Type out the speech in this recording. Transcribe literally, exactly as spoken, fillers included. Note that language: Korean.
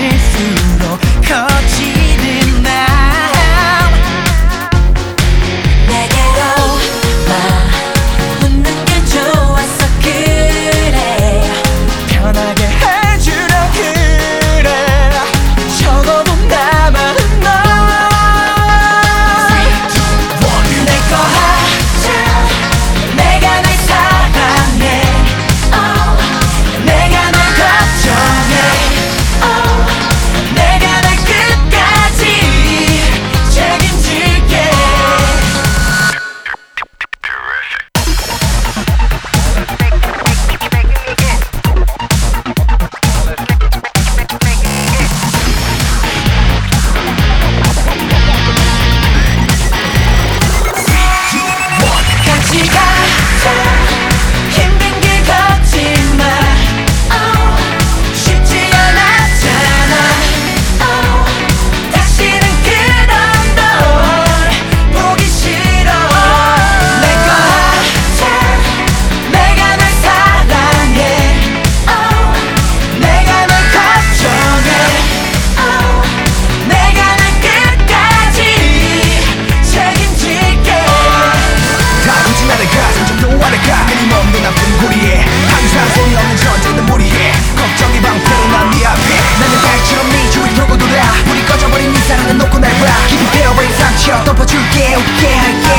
갈수록 커지는 맘 내게로 와 묻는 게 좋았어 그래 편하게 해주려 그래 적어도 나만은 너 내 거 하자 내가 널 사랑해 oh, 내가 널 걱정해 oh. 내가 널 끝까지 책임질게 같이 가자 힘든 길 걷지 마 쉽지 않았잖아 다시는 그런 널 보기 싫어 내 거 하자 내가 널 사랑해 내가 널 걱정해 내가 널 끝까지 책임질게 다루지 않을 가슴 좀 놓아내가 끊임없는 아픈 고리에 항상 소리 없는 전쟁은 무리해 걱정이 방패로 난 네 앞에 나는 달처럼 네 주위를 돌고 돌아 불이 꺼져버린 네 사랑은 놓고 날봐 깊이 베어버린 상처 덮어줄게 웃게 할게